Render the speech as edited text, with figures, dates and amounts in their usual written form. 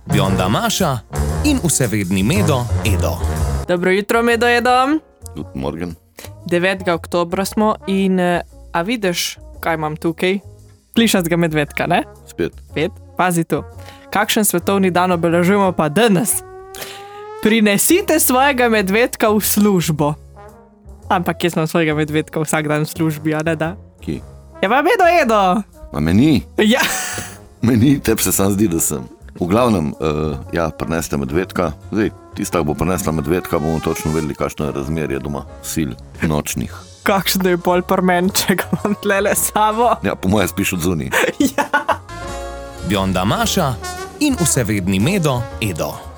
Bionda Maša in vsevedni Medo Edo. Dobro jutro, Medo Edo. Good morgen. 9. oktobra smo in a vidiš, kaj imam tukaj? Klišatega medvedka, ne? Spet. Pazi tu. Kakšen svetovni dan obeležujemo pa danes? Prinesite svojega medvedka v službo. Ampak jaz imam svojega medvedka vsak dan v službi, a ne da? Ki? Ja, pa Medo Edo. Ma meni? Ja. Meni, tebi se sam zdi, da sem. V glavnem, prinesite medvedka. Zdaj, tista, ki bo prinesla medvedka, bomo točno vedeli, kakšno je razmerje doma sil nočnih. Kakšen je pol prmen, če ga imam tlele samo? Ja, po moje spiš od zunaj. Ja. Bionda Maša in vsevedni Medo Edo.